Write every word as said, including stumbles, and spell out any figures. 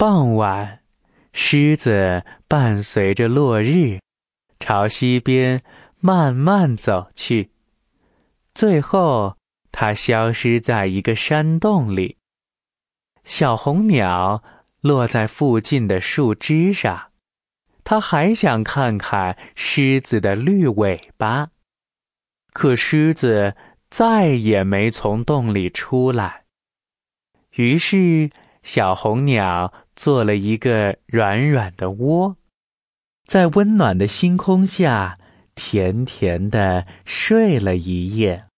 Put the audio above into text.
傍晚，狮子伴随着落日，朝西边慢慢走去。最后，它消失在一个山洞里。小红鸟落在附近的树枝上，它还想看看狮子的绿尾巴。可狮子再也没从洞里出来。于是，小红鸟做了一个软软的窝，在温暖的星空下，甜甜地睡了一夜。